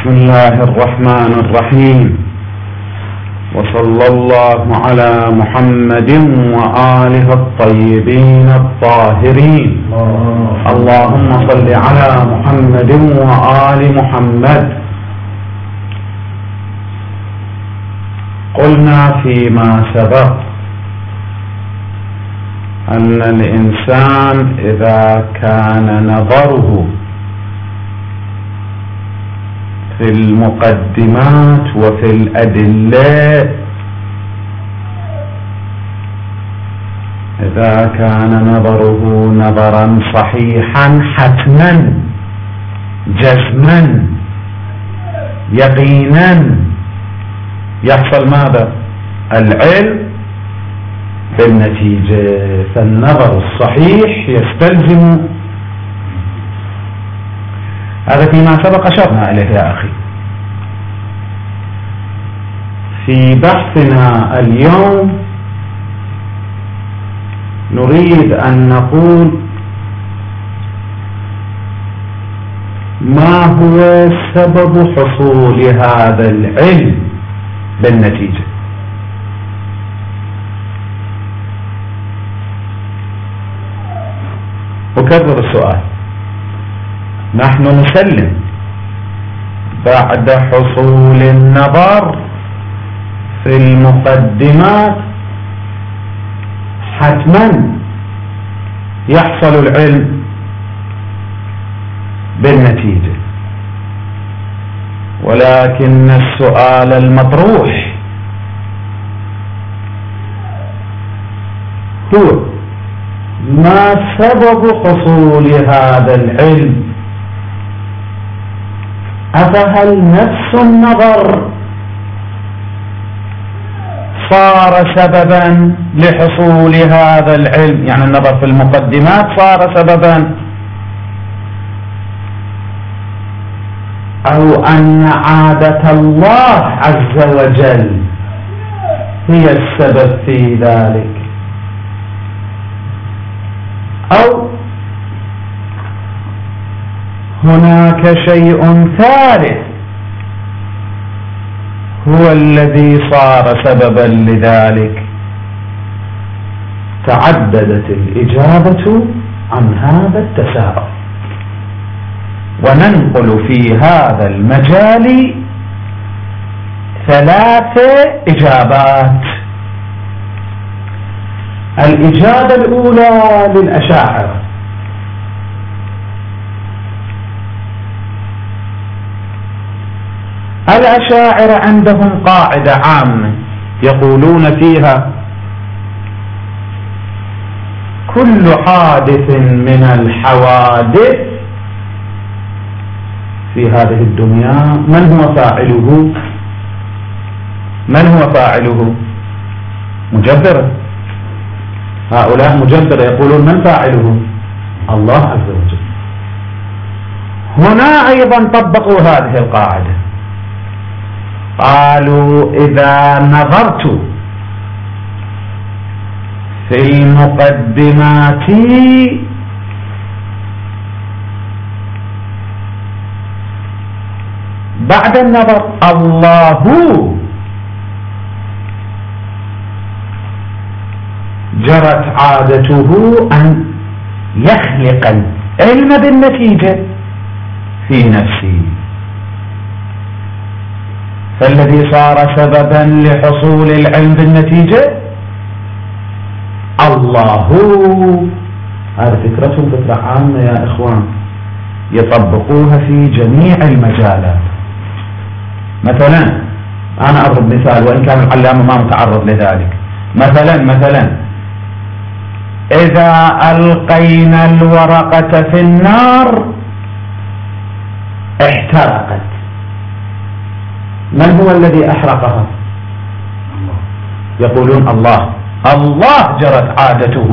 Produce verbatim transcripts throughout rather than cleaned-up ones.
بسم الله الرحمن الرحيم، وصلى الله على محمد وآله الطيبين الطاهرين. اللهم صل على محمد وآل محمد. قلنا فيما سبق أن الإنسان إذا كان نظره في المقدمات وفي الأدلة، إذا كان نظره نظرا صحيحا حتما جزما يقينا، يحصل ماذا؟ العلم بالنتيجة. فالنظر الصحيح يستلزم هذا فيما سبق أشرنا إليه يا أخي. في بحثنا اليوم نريد أن نقول ما هو سبب حصول هذا العلم بالنتيجة. أكرر السؤال، نحن نسلم بعد حصول النظر في المقدمات حتما يحصل العلم بالنتيجة، ولكن السؤال المطروح هو ما سبب حصول هذا العلم؟ أفهل نفس النظر صار سببا لحصول هذا العلم؟ يعني النظر في المقدمات صار سببا، أو أن عادة الله عز وجل هي السبب في ذلك، أو هناك شيء ثالث هو الذي صار سببا لذلك؟ تعددت الإجابة عن هذا التساؤل، وننقل في هذا المجال ثلاث إجابات. الإجابة الأولى للأشاعرة، الأشاعرة عندهم قاعدة عامة يقولون فيها: كل حادث من الحوادث في هذه الدنيا من هو فاعله؟ من هو فاعله؟ مجبرة. هؤلاء مجبرة يقولون من فاعله؟ الله عز وجل. هنا أيضا طبقوا هذه القاعدة، قالوا: إذا نظرت في المقدمات بعد النظر الله جرت عادته أن يخلق العلم بالنتيجة في نفسه، فالذي صار سببا لحصول العلم بالنتيجة الله. هذه فكرتهم فكرة عامة يا إخوان، يطبقوها في جميع المجالات. مثلا أنا أضرب مثال، وإن كان العلامة ما متعرض لذلك. مثلا مثلا إذا ألقينا الورقة في النار احترقت، من هو الذي أحرقها؟ الله. يقولون الله. الله جرت عادته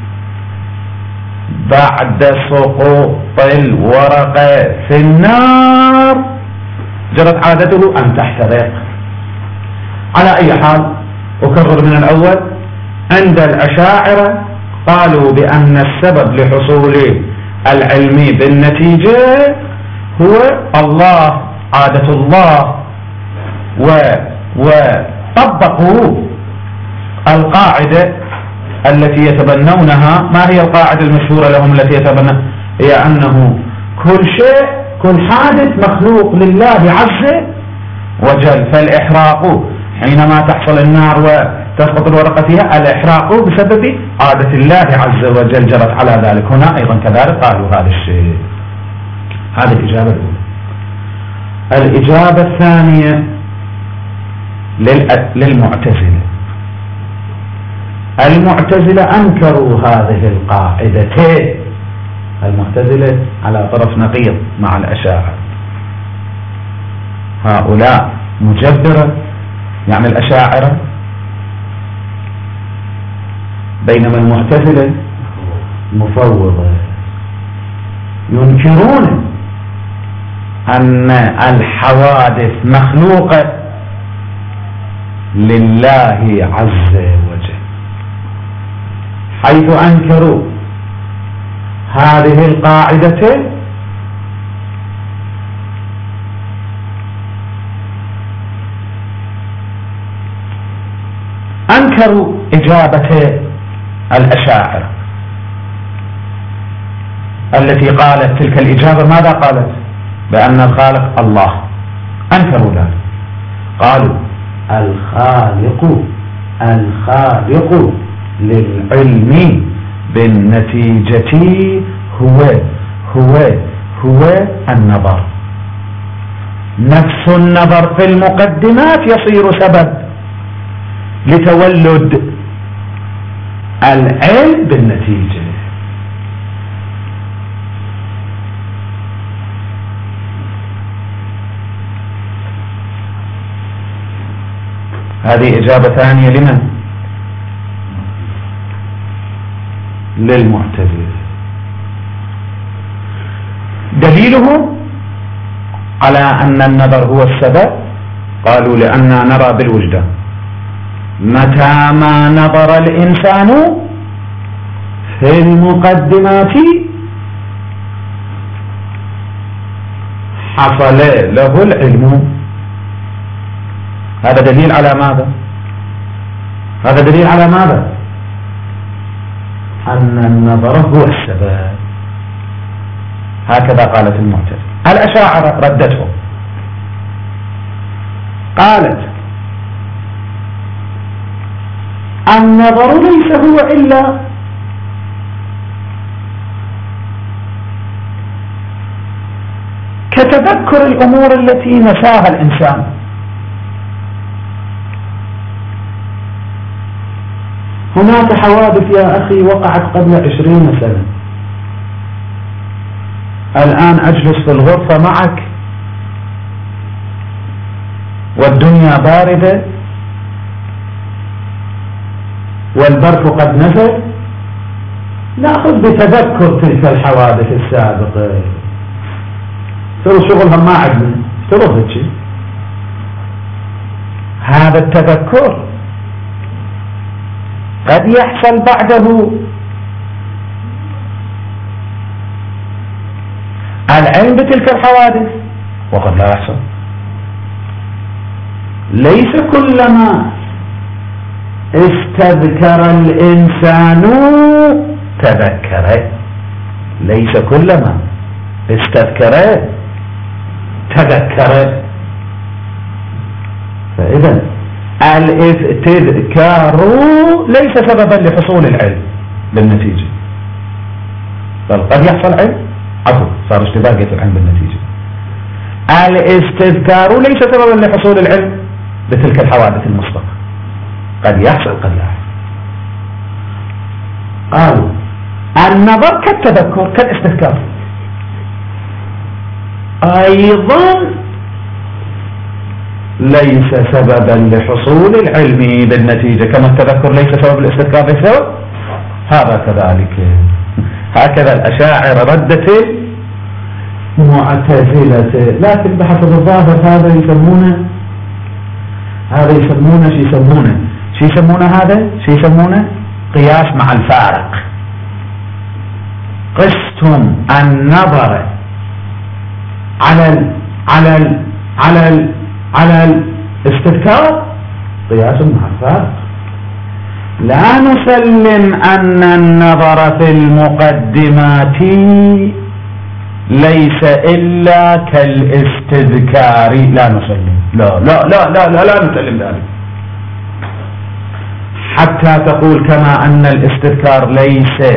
بعد سقوط الورقة في النار، جرت عادته أن تحترق. على أي حال، أكرر من الأول، عند الأشاعرة قالوا بأن السبب لحصول العلم بالنتيجة هو الله عادة الله و وطبقوا القاعدة التي يتبنونها. ما هي القاعدة المشهورة لهم التي يتبنونها؟ هي أنه كل شيء كل حادث مخلوق لله عز وجل، فالإحراق حينما تحصل النار وتسقط الورقة فيها الإحراق بسبب عادة الله عز وجل جرت على ذلك. هنا أيضا كذلك قالوا هذا الشيء. هذه الإجابة الأولى. الإجابة الثانية للمعتزلة. المعتزلة أنكروا هذه القاعدتين. المعتزلة على طرف نقيض مع الأشاعرة. هؤلاء مجبرة يعني الأشاعرة، بينما المعتزلة مفوضة. ينكرون أن الحوادث مخلوقة لله عز وجل، حيث أنكروا هذه القاعدة أنكروا إجابة الأشاعرة التي قالت تلك الإجابة. ماذا قالت؟ بأن الخالق الله. أنكروا ذلك، قالوا الخالق الخالق للعلم بالنتيجة هو هو هو النظر. نفس النظر في المقدمات يصير سبب لتولد العلم بالنتيجة. هذه إجابة ثانية لمن؟ للمعتزلة. دليله على أن النظر هو السبب، قالوا لأننا نرى بالوجدان. متى ما نظر الإنسان في المقدمات حصل له العلم. هذا دليل على ماذا؟ هذا دليل على ماذا؟ أن النظر هو السبب. هكذا قالت المعتزلة. الأشاعرة ردتهم، قالت النظر ليس هو إلا كتذكر الأمور التي نساها الإنسان. هناك حوادث يا أخي وقعت قبل عشرين سنة، الآن أجلس في الغرفة معك والدنيا باردة والبرف قد نزل، نأخذ بتذكر تلك الحوادث السابقة. ترى شغلها ما عندنا، ترى شيء. هذا التذكر قد يحصل بعده العلم بتلك الحوادث وقد لا يحصل. ليس كلما استذكر الإنسان تذكر، ليس كلما استذكر تذكر. فإذا الاستذكار ليس سببا لحصول العلم بالنتيجة، بل قد يحصل علم. عفوا، صار اشتباه، قلت العلم بالنتيجة. الاستذكار ليس سببا لحصول العلم بتلك الحوادث المسبقة، قد يحصل قد لا يحصل. قالوا النظر كالتذكر كالاستذكار أيضا ليس سببا لحصول العلم بالنتيجة، كما التذكر ليس سبب الاستذكار ليس سبب. هذا كذلك. هكذا الأشاعرة ردت معتزلة، لكن بحسب الظاهر هذا يسمونه هذا يسمونه شو يسمونه شو يسمونه هذا شو يسمونه قياس مع الفارق. قستم النظر على ال على ال على ال على الاستذكار قياس مع الفارق. لا نسلم أن النظر في المقدمات ليس إلا كالاستذكار، لا نسلم، لا لا لا لا لا, لا نسلم ذلك، حتى تقول كما أن الاستذكار ليس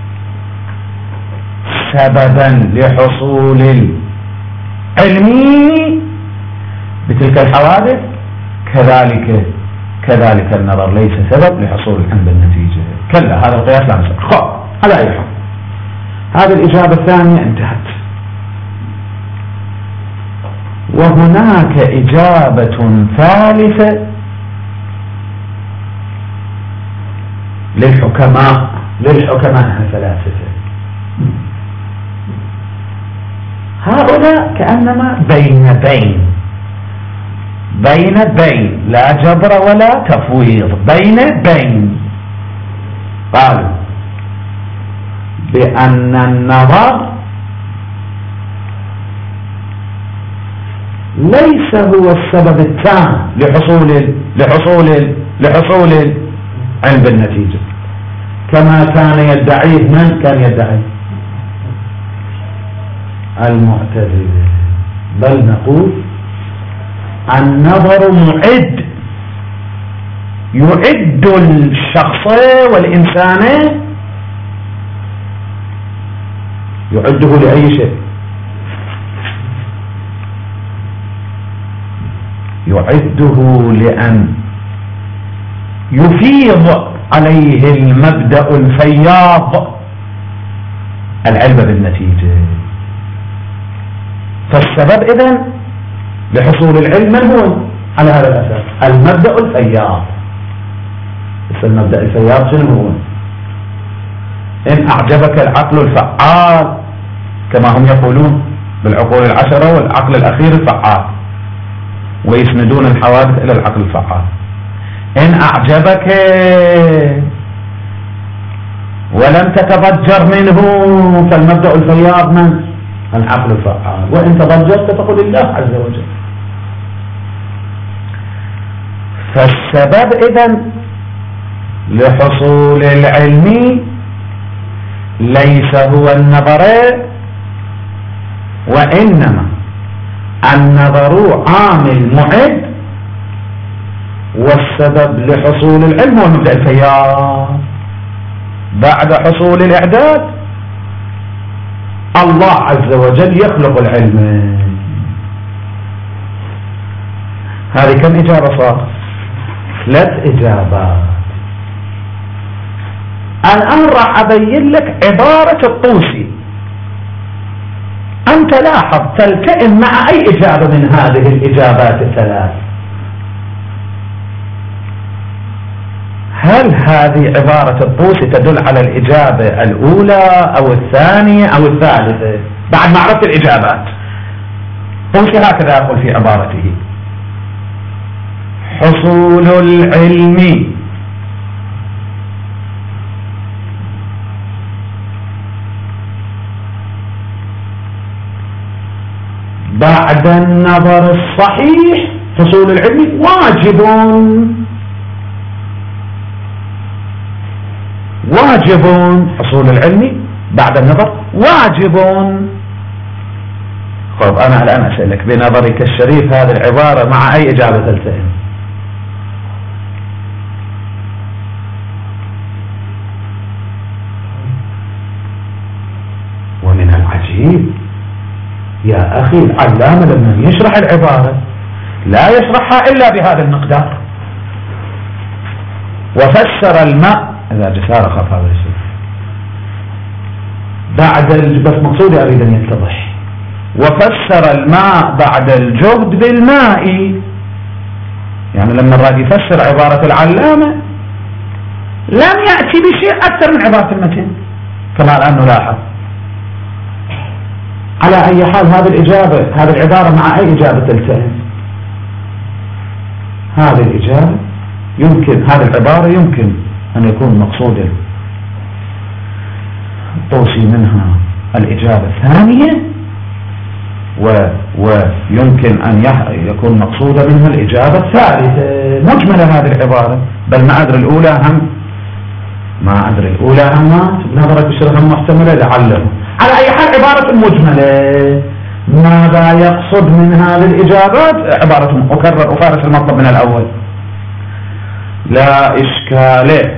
سببا لحصول العلم بتلك الحوادث، كذلك كذلك النظر ليس سبب لحصول العلم بالنتيجة. كلا، هذا القياس لا نسلم. خب على أي حال هذه الإجابة الثانية انتهت. وهناك إجابة ثالثة للحكماء للحكماء الفلاسفة، هؤلاء كأنما بين بين بين بين لا جبر ولا تفويض، بين بين. قالوا بأن النظر ليس هو السبب التام لحصول لحصول لحصول العلم بالنتيجة كما كان يدعيه من كان يدعي المعتزلة، بل نقول النظر معد يعد الشخص والإنسان، يعده لأي شيء، يعده لأن يفيض عليه المبدأ الفياض العلم بالنتيجة. فالسبب إذن لحصول العلم من هو على هذا الأساس؟ المبدأ الفياض. المبدأ الفياض شنو هو؟ إن أعجبك العقل الفعال كما هم يقولون بالعقول العشرة، والعقل الأخير الفعال، ويسندون الحوادث إلى العقل الفعال. إن أعجبك ولم تتضجر منه فالمبدأ الفياض من العقل الفعال، وإن تضجرت فقل الله عز وجل. فالسبب إذن لحصول العلم ليس هو النظر، وإنما النظر عامل معد، والسبب لحصول العلم هو المبدأ الفياض. بعد حصول الإعداد الله عز وجل يخلق العلم. هذه كم إجابة صار؟ ثلاث إجابات. الآن راح أبين لك عبارة الطوسي، أنت لاحظ تلتئم مع أي إجابة من هذه الإجابات الثلاث. هل هذه عبارة الطوسي تدل على الإجابة الأولى أو الثانية أو الثالثة؟ بعد ما عرفت الإجابات، طوسي هكذا يقول في عبارته: حصول العلم بعد النظر الصحيح، حصول العلم واجب واجب حصول العلم بعد النظر واجب. طيب أنا الآن أسألك بنظرك الشريف هذه العبارة مع أي إجابة تلتئم؟ ومن العجيب يا أخي العلامة لما يشرح العبارة لا يشرحها إلا بهذا المقدار. وفسر الماء، إذا جسار خاف هذا الشيء بعد ال... بس مقصودي أريد أن يتضح. وفسر الماء بعد الجهد بالماء، يعني لما الراجل يفسر عبارة العلامة لم يأتي بشيء أكثر من عبارة المتن كما الآن نلاحظ. على أي حال هذه الإجابة، هذه العبارة مع أي إجابة تلتئم؟ هذه الإجابة يمكن، هذه العبارة يمكن أن يكون مقصود الطوسي منها الإجابة الثانية، ويمكن أن يكون مقصودا منها الإجابة الثالثة مجملة هذه العبارة. بل ما أدري الأولى هم ما أدري الأولى هم نظرة الشرح محتملة لعله. على أي حال عبارة مجملة ماذا يقصد من هذه الإجابات؟ عبارة أكرر أفارس المطلب من الأول. لا إشكال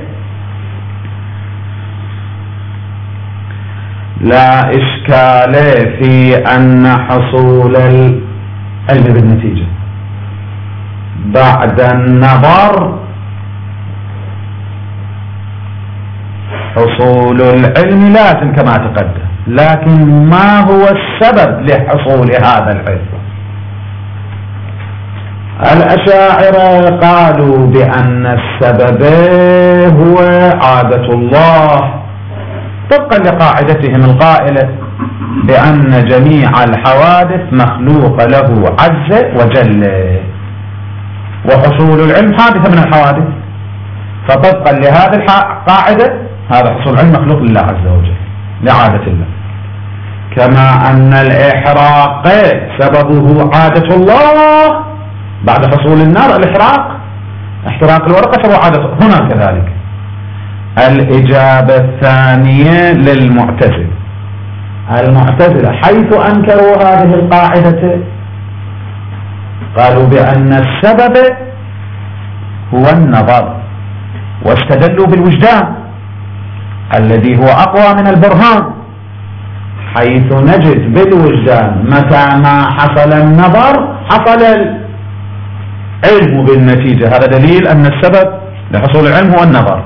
لا إشكال في أن حصول العلم بالنتيجة بعد النظر حصول العلم لازم كما تقدم، لكن ما هو السبب لحصول هذا العلم؟ الأشاعرة قالوا بأن السبب هو عادة الله، طبقا لقاعدتهم القائلة بأن جميع الحوادث مخلوق له عز وجل، وحصول العلم حادثة من الحوادث، فطبقا لهذه القاعدة هذا حصول العلم مخلوق لله عز وجل لعادة الله. كما أن الإحراق سببه عادة الله بعد حصول النار، الإحراق احتراق الورقة سبب عادة هنا كذلك. الإجابة الثانية للمعتزلة، المعتزلة حيث أنكروا هذه القاعدة قالوا بأن السبب هو النظر، واستدلوا بالوجدان الذي هو أقوى من البرهان، حيث نجد بالوجدان متى ما حصل النظر حصل العلم بالنتيجة. هذا دليل أن السبب لحصول العلم هو النظر.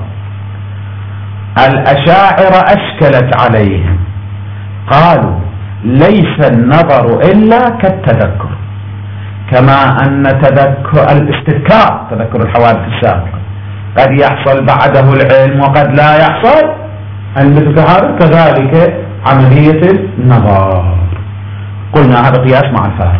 الأشاعرة أشكلت عليهم، قالوا ليس النظر إلا كالتذكر، كما أن تذكر الاستذكار تذكر الحوادث السابقة قد يحصل بعده العلم وقد لا يحصل المتذكر، كذلك عملية النظر. قلنا هذا قياس مع الفارق.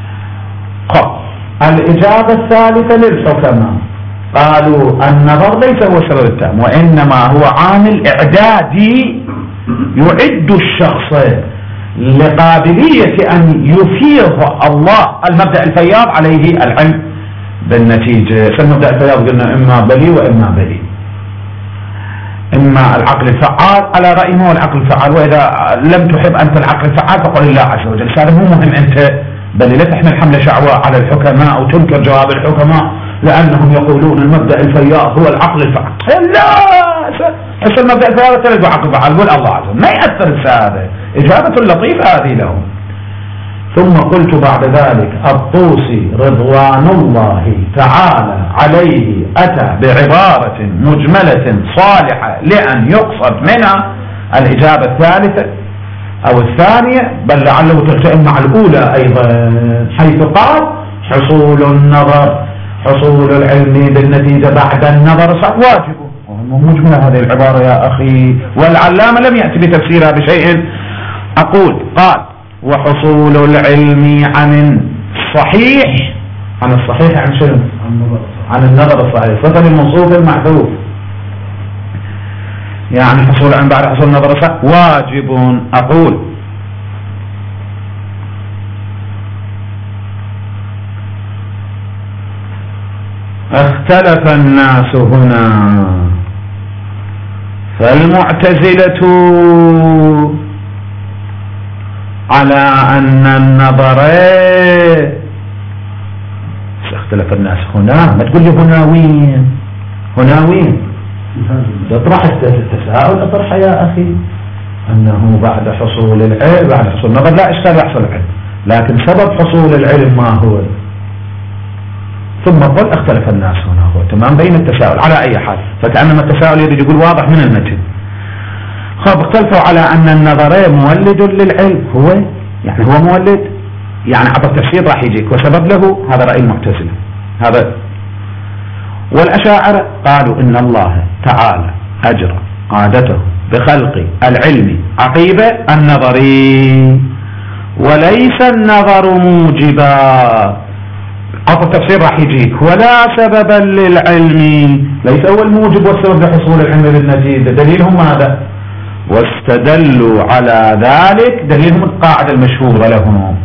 الإجابة الثالثة للحكماء قالوا النظر ليس هو السبب التام، وإنما هو عامل إعدادي يعد الشخص لقابلية أن يفيض الله المبدأ الفياض عليه العلم بالنتيجة. فالمبدأ الفياض قلنا إما بلي وإما بلي، إما العقل الفعال على رأيه هو العقل الفعال، وإذا لم تحب أنت العقل الفعال فقل الله عز وجل. هذا مو مهم أنت، بل لا تحمل حملة شعواء على الحكماء وتنكر جواب الحكماء لأنهم يقولون المبدأ الفياض هو العقل الفعال. لا، حس المبدأ الفياض تلقوا عقل فعال، قول الله عز وجل ما يأثر هذا. إجابة لطيفة هذه لهم. ثم قلت بعد ذلك الطوسي رضوان الله تعالى عليه أتى بعبارة مجملة صالحة لأن يقصد منها الإجابة الثالثة أو الثانية، بل لعله تلتئم مع الأولى أيضا، حيث قال حصول النظر حصول العلم بالنتيجة بعد النظر واجب. مجملة هذه العبارة يا أخي، والعلامة لم يأتي بتفسيرها بشيء. أقول قال وحصول العلم عن الصحيح، عن الصحيح عن شنو؟ عن النظر الصحيح، صفة الموصوف المحذوف، يعني حصول العلم بعد حصول النظر الصحيح واجب. أقول اختلف الناس هنا، فالمعتزلة على أن النظر اختلف الناس هنا، ما تقول لي هنا وين هنا وين تطرح التساؤل اطرح يا أخي أنه بعد حصول العلم بعد حصول النظر لا إشكال يحصل العلم، لكن سبب حصول العلم ما هو؟ ثم قل اختلف الناس هنا، هو تمام بين التساؤل على أي حال، فكأنما التساؤل يريد يقول واضح من المتن. خب اختلفوا على أن النظر مولد للعلم، هو يعني هو مولد، يعني عبر التفسير راح يجيك وسبب له، هذا رأي المعتزلة هذا. والأشاعرة قالوا إن الله تعالى أجرى عادته بخلق العلم عقيب النظر، وليس النظر موجبا، عبر التفسير راح يجيك ولا سببا للعلم، ليس هو الموجب والسبب لحصول العلم بالنتيجة. دليلهم هذا، واستدلوا على ذلك دليلهم القاعدة المشهورة لهم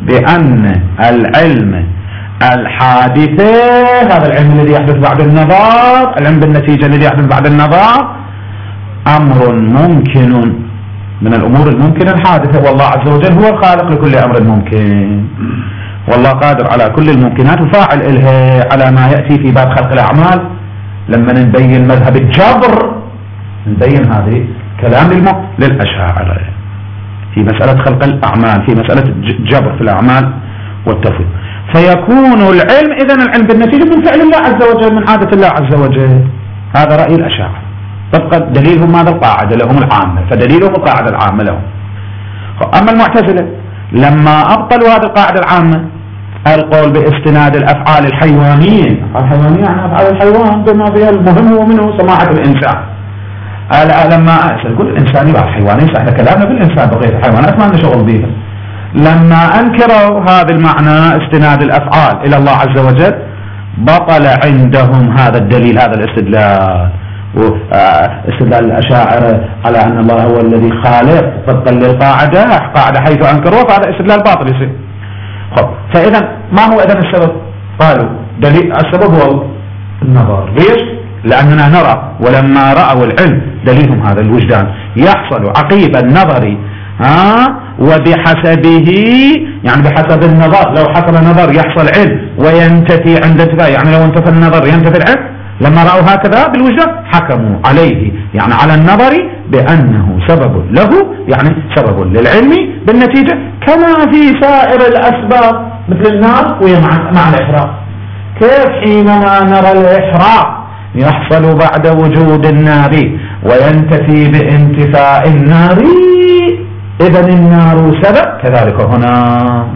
بأن العلم الحادثة، هذا العلم الذي يحدث بعد النظر، العلم بالنتيجة الذي يحدث بعد النظر، أمر ممكن من الأمور الممكنة الحادثة، والله عز وجل هو الخالق لكل أمر ممكن، والله قادر على كل الممكنات وفاعل إلها، على ما يأتي في باب خلق الأعمال لما نبين مذهب الجبر، نبين هذه كلام للأشاعرة في مسألة خلق الأعمال، في مسألة جبر في الأعمال والتفويض. فيكون العلم إذن العلم بالنتيجة من فعل الله عز وجل، من عادة الله عز وجل. هذا رأي الأشاعرة، طبقا دليلهم هذا القاعدة لهم العامة، فدليلهم القاعدة العامة لهم. أما المعتزلة لما أبطلوا هذه القاعدة العامة، القول باستناد الأفعال الحيوانية، الحيوانية يعني أفعال الحيوان بما فيها المهم ومنه سماحة الإنسان. لما يقول الإنسان يبقى الحيواني، احنا كلامنا بالإنسان بغير الحيوانات ما لنا شغل بها. لما أنكروا هذا المعنى استناد الأفعال إلى الله عز وجل، بطل عندهم هذا الدليل، هذا الاستدلال، واستدلال الأشاعرة على أن الله هو الذي خالق طبقا للقاعدة، قاعدة حيث أنكروه، فهذا استدلال باطل يصير. فإذا ما هو إذن السبب؟ قالوا دليل السبب هو النظر. ليش؟ لأننا نرى، ولما رأوا العلم دليلهم هذا الوجدان يحصل عقيب النظر ها وبحسبه، يعني بحسب النظر، لو حصل نظر يحصل علم وينتفي عند انتفاء، يعني لو انتفى النظر ينتفي العلم. لما رأوا هكذا بالوجدان حكموا عليه، يعني على النظر بأنه سبب له، يعني سبب للعلم بالنتيجة، كما في سائر الأسباب مثل النار وهي مع الإحراق. كيف حينما نرى الإحراق يحصل بعد وجود النار وينتفي بانتفاء النار، إذن النار سبب، كذلك هنا.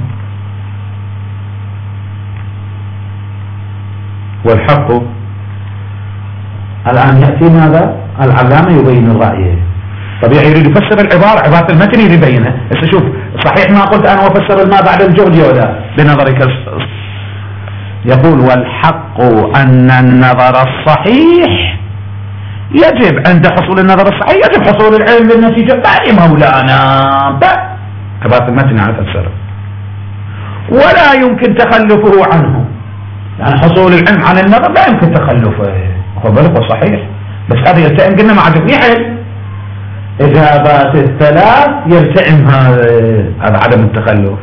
والحق الآن يأتي ماذا؟ العلامة يبين الرأي، طبيعي يريد يفسر العبارة، عبارة المتن يريد يبينها. هسه شوف، صحيح ما قلت أنا وفسر الماء بعد الجهد يولا بنظرك، يقول والحق أن النظر الصحيح يجب عند حصول النظر الصحيح يجب حصول العلم بالنتيجة. بأي مولانا عبارة المتن على تفسيره، ولا يمكن تخلفه عنه، يعني حصول العلم عن النظر لا يمكن تخلفه، هو بالك صحيح، بس هذا يلتئم قلنا مع جميع إجابات الثلاث يلتئم هذا عدم التخلف.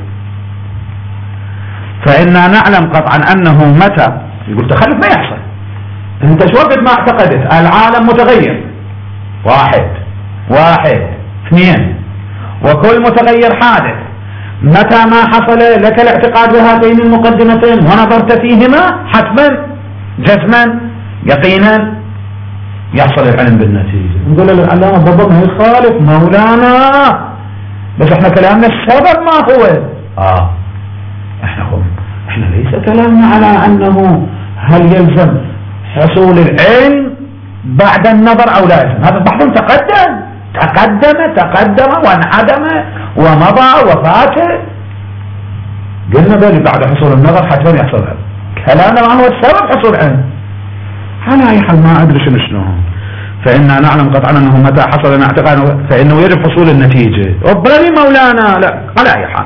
فإننا نعلم قطعا أنه متى يقول تخلف ما يحصل، انت شو وقت ما اعتقدت العالم متغير، واحد واحد اثنين، وكل متغير حادث، متى ما حصل لك الاعتقاد بهاتين المقدمتين ونظرت فيهما حتما جزما يقينا يحصل العلم بالنتيجة. نقول للعلامة بالضبط ما يخالف مولانا، بس احنا كلامنا السبب ما هو اه احنا هم احنا ليس كلامنا على انه هل يلزم حصول العلم بعد النظر او لا يلزم. هذا البحث تقدم تقدم تقدم وانعدم ومضى وفات، قلنا بالي بعد حصول النظر حتما يحصل العلم. كلامنا ما هو السبب حصول العلم. على اي حال ما ادري شنو شنو، فإننا نعلم قطعا انه متى حصل لنا اعتقاد فانه يجب حصول النتيجة. ربنا مولانا لا على اي حال.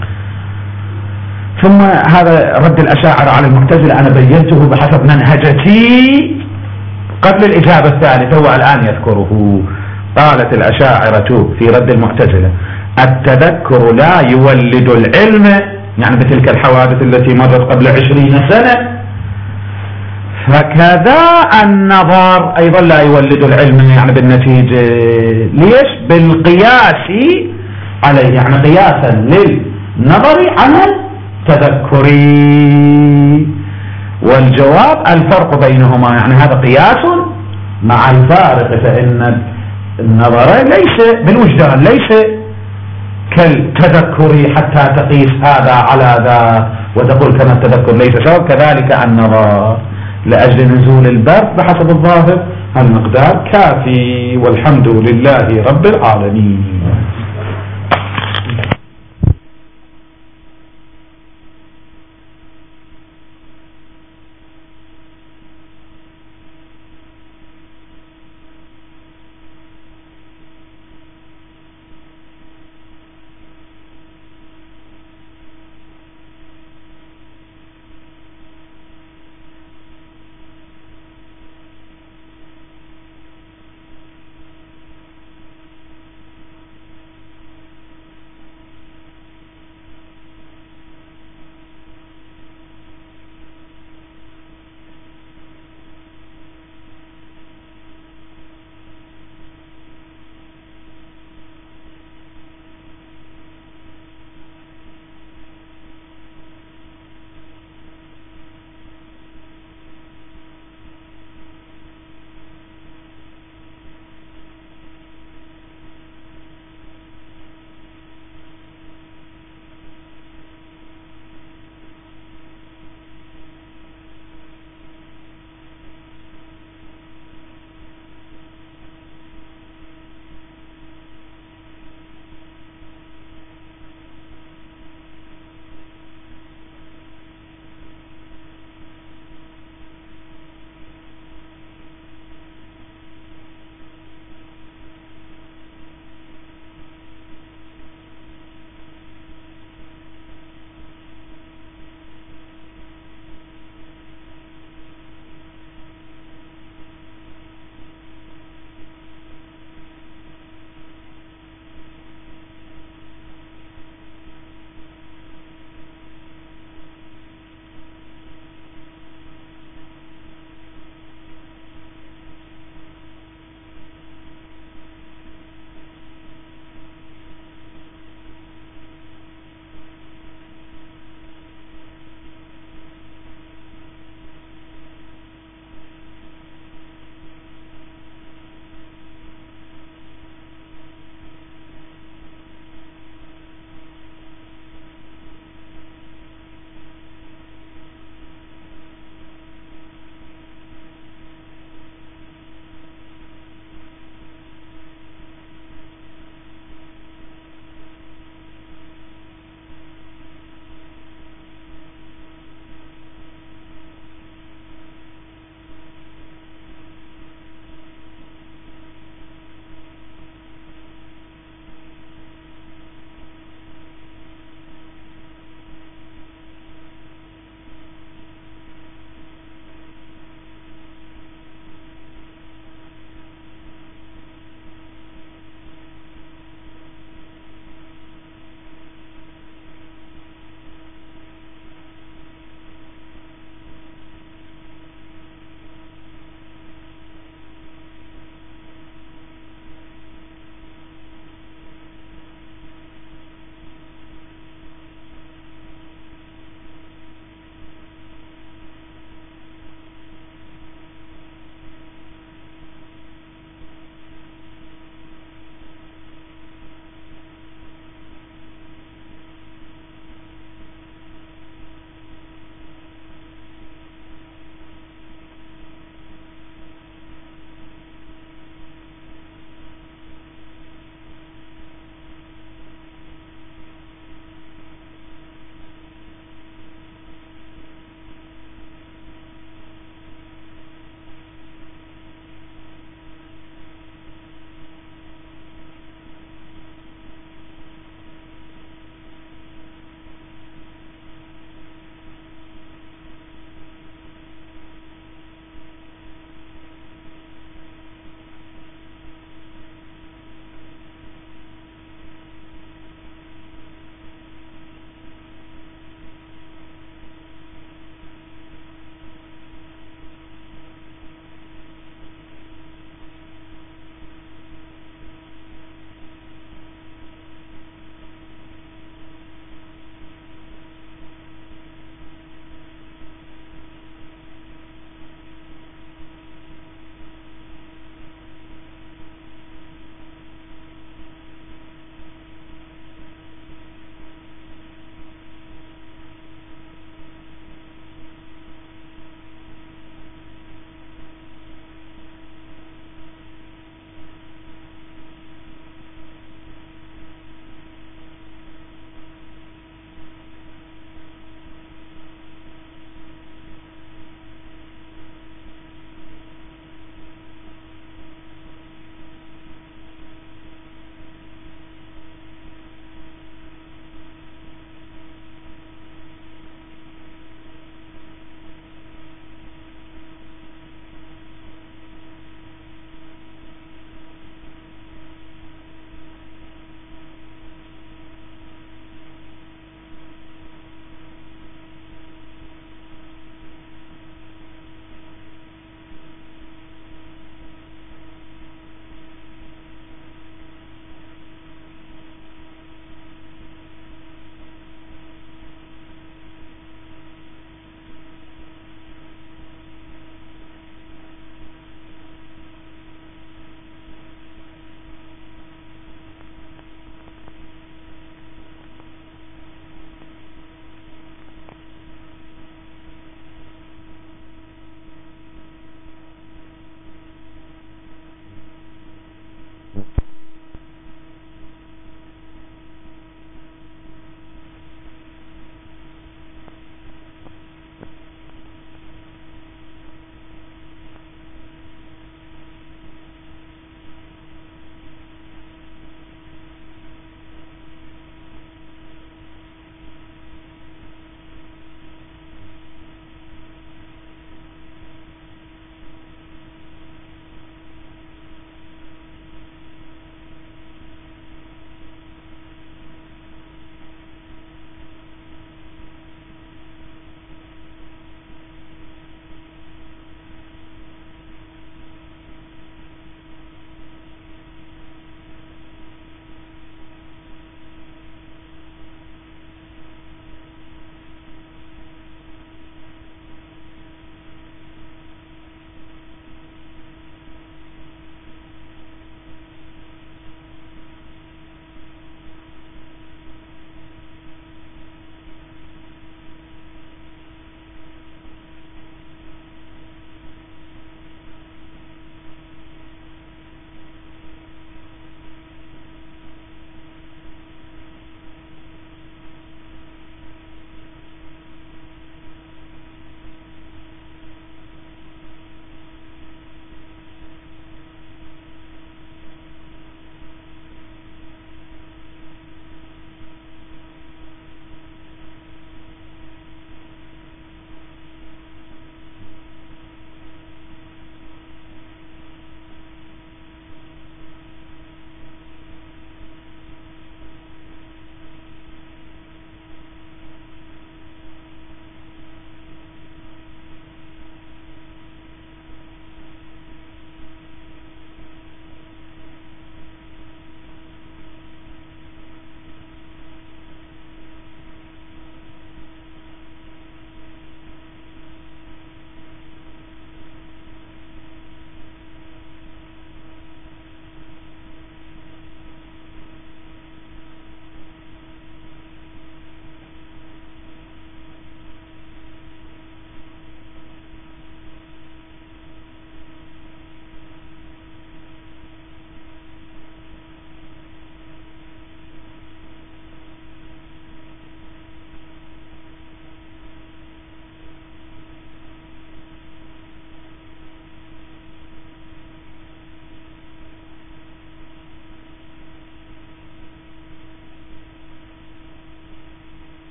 ثم هذا رد الأشاعرة على المعتزلة أنا بينته بحسب منهجتي قبل الإجابة الثالثة هو الآن يذكره. قالت الأشاعرة في رد المعتزلة التذكر لا يولد العلم، يعني بتلك الحوادث التي مرت قبل عشرين سنة، فكذا النظر أيضا لا يولد العلم يعني بالنتيجة. ليش؟ بالقياس عليه، يعني قياسا للنظر على تذكري. والجواب الفرق بينهما، يعني هذا قياس مع الفارق، فإن النظر ليس بالوجدان ليس كالتذكر حتى تقيس هذا على ذا وتقول كما التذكر ليس سبب، كذلك النظر لأجل نزول البرد بحسب الظاهر المقدار كافي، والحمد لله رب العالمين.